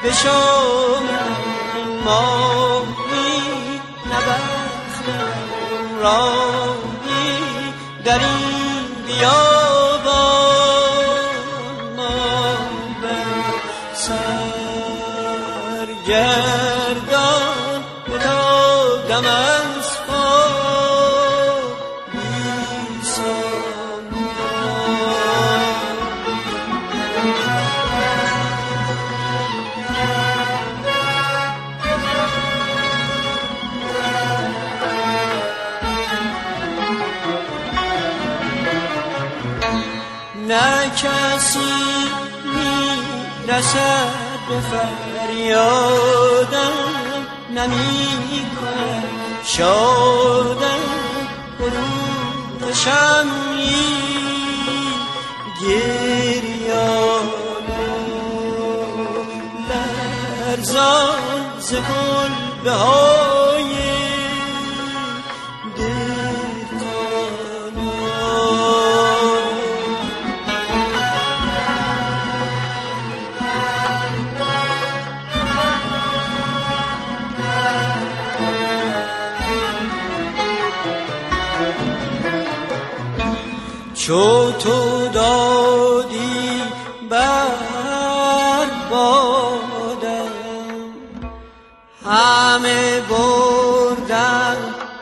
به شام ماهی نبختم راهی در این بیابان ما بر سرگردان بتادم از خواب بیسان نه کسی میرسد به فریادم نمی کند شادم حروف شمعی گریانم لرزان ز کلبه های چو تو دادی بر بادم همه بردم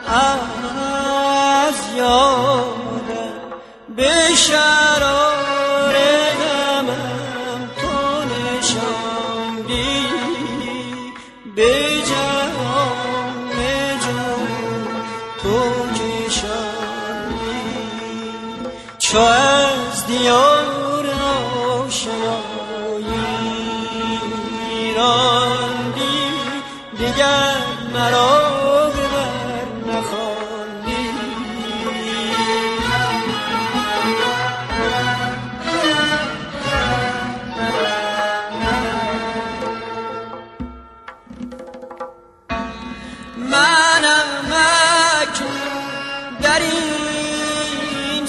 از یادم به شرار غمم تو نشاندی به جهان جان تو کشاندی چو از دیار آشنایی راندی دیگر مرا ببر نخواندی منم اکنون در این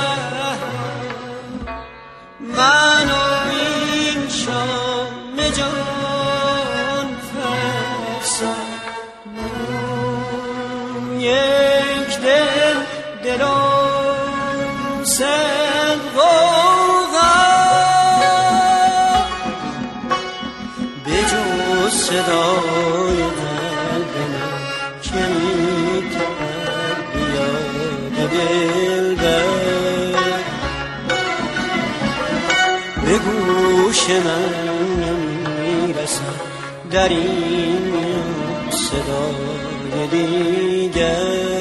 من و این شام جان فرسان یک دل و سن غوغا به جز صدای قلب من که می‌تواند بیاد دلبر به گوش من میرسد در این صدای دیگر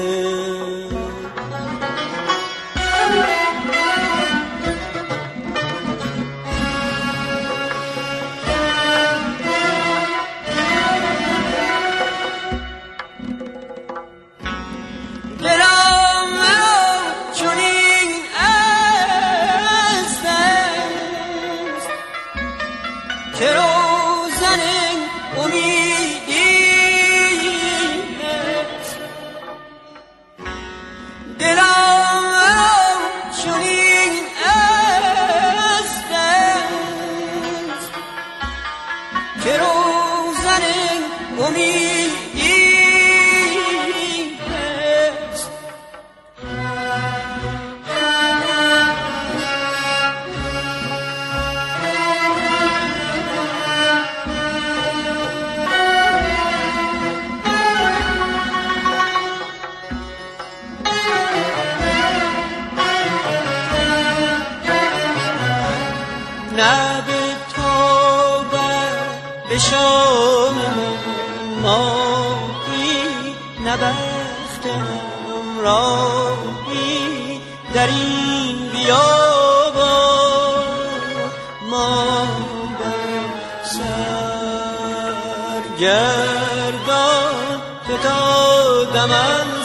که روزن امیدی است دلم چنین است که روزن امیدی است نه به توبه به شام ماهی نه بختم راهی در این بیابان ما بر سرگردان فتادم